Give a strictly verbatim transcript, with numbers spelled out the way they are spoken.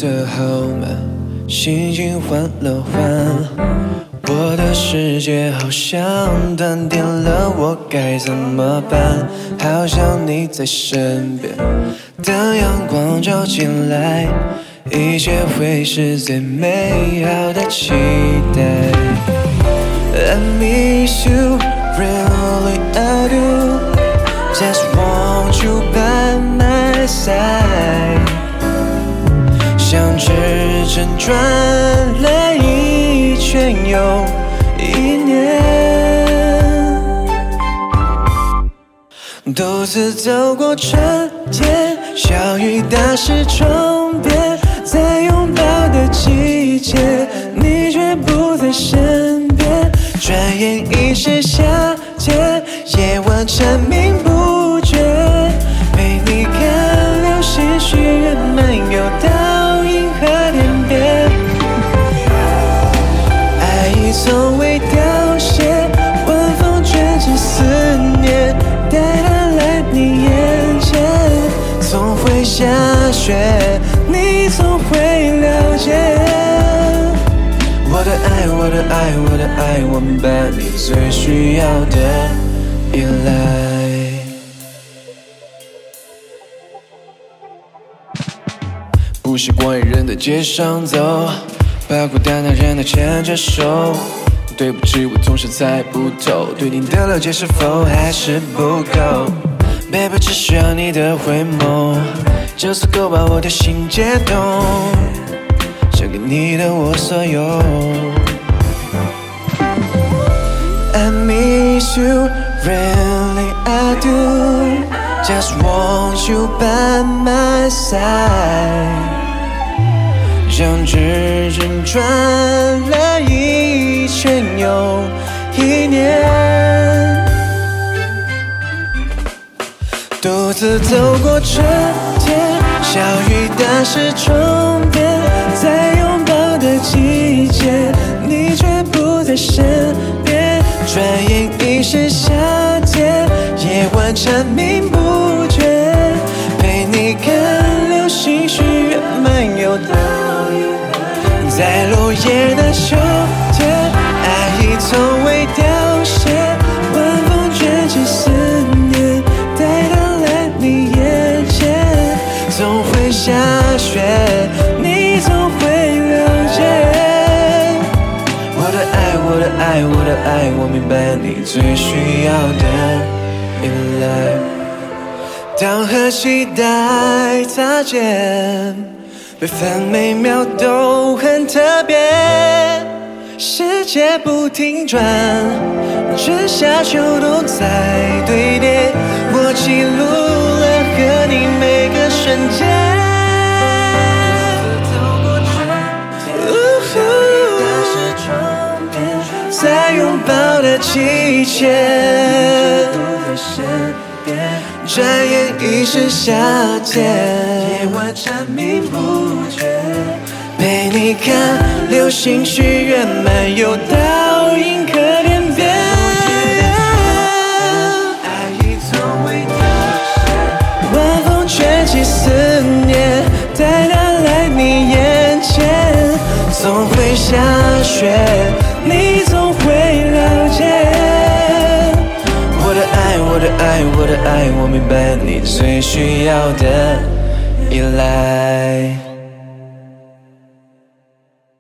的好吗？心情换了换，我的世界好像断电了，我该怎么办？好想你在身边，当阳光照进来，一切会是最美好的期待。I miss you, really I do. Just want you by my side. 像指针转了一圈又一年，独自走过春天，小雨打湿窗边，在拥抱的季节，你却不在身边。转眼已是夏天，夜晚蝉鸣不绝，陪你看流星许愿，漫游到银河天边。爱已从未凋谢，晚风卷起思念，带它来你眼前。总会下雪，你总会了解。我的爱，我的爱，我的爱，我明白你最需要的依赖。不习惯一人在街上走，怕孤单的人还牵着手。对不起，我总是猜不透，对你的了解是否还是不够。Baby， 只需要你的回眸，就足够把我的心解冻。献给你的我所有。I miss you, really I do. Just want you by my side. 像指针转了一圈又一年，独自走过春天，小雨打湿窗边，在拥抱的季节，你却不在身边。转眼已是夏天，夜晚蝉鸣不绝，陪你看流星许愿，漫游到银河。在落叶的秋天，爱已从未凋谢，晚风卷起思念，带它来你眼前。总会下雪，你总会了解。我的爱，我的爱，我的爱，我明白你最需要的依赖。当和期待擦肩，每分每秒都很特别。世界不停转，春夏秋冬在堆叠，我记录了和你每个瞬间。在拥抱的季节，转眼已是夏天，夜晚蝉鸣不绝，陪你看流星许愿，漫游到银河天边。爱已从未凋谢，晚风卷起思念，带它来你眼前。总会下雪，你总会了解。我的爱，我的爱，我的爱，我明白你最需要的依赖。